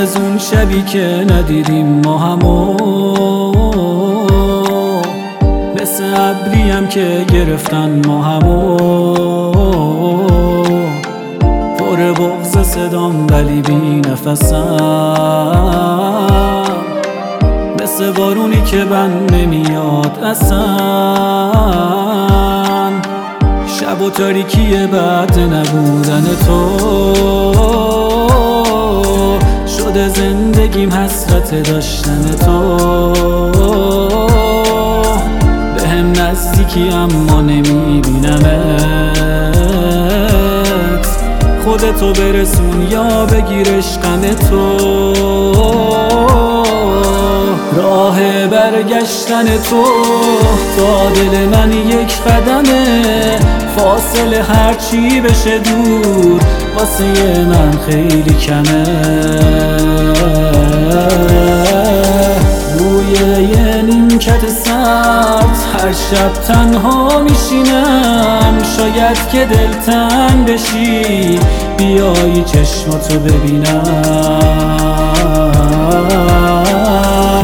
از اون شبی که ندیدیم ما همو، مثل ابریم که گرفتن ما همو. پر بغض صدام ولی بی نفسم، مثل بارونی که بند نمیاد اصلا. شب و تاریکی بعد نبودن تو شده زندگیم حسرت داشتن تو. بهم نزدیکی اما نمیبینمت، خودتو برسون یا بگیر عشقم تو. راه برگشتن تو تا دل من یک قدمه، فاصله هرچی بشه دور واسه من خیلی کمه. روی یه نیمکت سبز هر شب تنها میشینم، شاید که دلتنگ بشی بیایی چشماتو ببینم.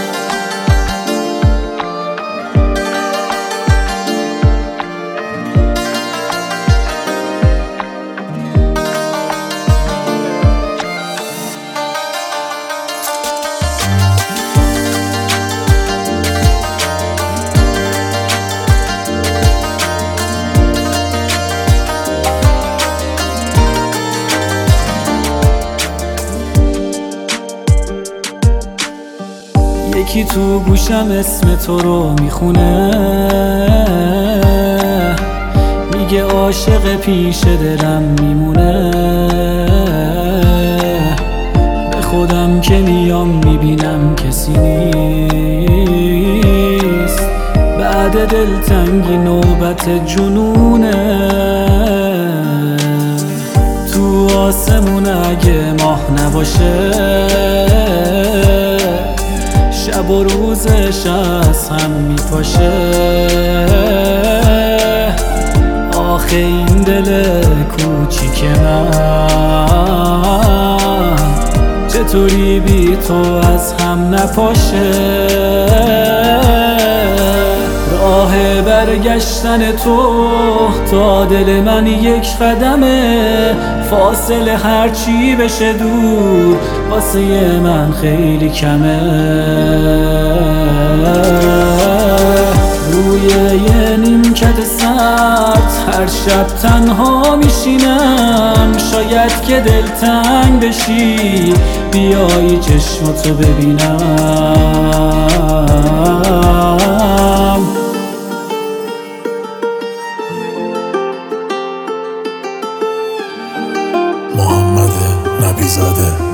یکی تو گوشم اسم تو رو میخونه، میگه عاشق پیش دلم میمونه. به خودم که میام میبینم کسی نیست، بعد دلتنگی نوبت جنونه. تو آسمون اگه ماه نباشه، شب و روزش از هم میپاشه. آخه این دل کوچیک من چطوری بی تو از هم نپاشه. راه برگشتن تو تا دل من یک قدمه، فاصله هرچی بشه دور واسه من خیلی کمه. روی یه نیمکت سبز هر شب تنها میشینم، شاید که دلتنگ بشی بیایی چشماتو ببینم. محمد نبیزاده.